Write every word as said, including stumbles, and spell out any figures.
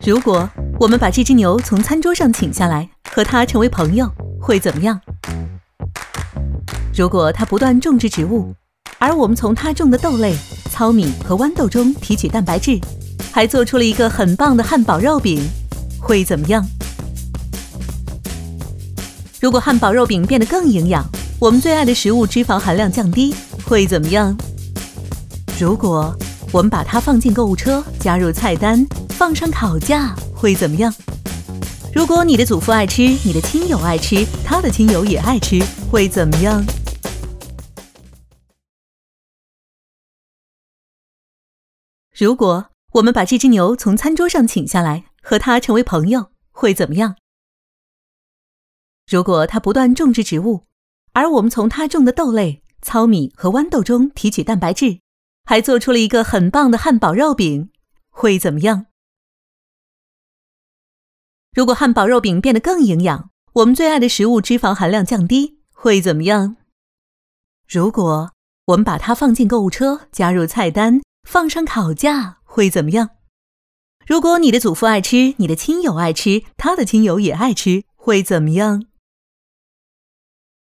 如果我们把这只牛从餐桌上请下来，和它成为朋友，会怎么样？如果它不断种植植物，而我们从它种的豆类、糙米和豌豆中提取蛋白质，还做出了一个很棒的汉堡肉饼，会怎么样？如果汉堡肉饼变得更营养，我们最爱的食物脂肪含量降低，会怎么样？如果我们把它放进购物车，加入菜单，放上烤架，会怎么样？如果你的祖父爱吃，你的亲友爱吃，他的亲友也爱吃，会怎么样？如果我们把这只牛从餐桌上请下来，和它成为朋友，会怎么样？如果它不断种植植物，而我们从它种的豆类、糙米和豌豆中提取蛋白质，还做出了一个很棒的汉堡肉饼，会怎么样？如果汉堡肉饼变得更营养，我们最爱的食物脂肪含量降低，会怎么样？如果我们把它放进购物车，加入菜单，放上烤架，会怎么样？如果你的祖父爱吃，你的亲友爱吃，他的亲友也爱吃，会怎么样？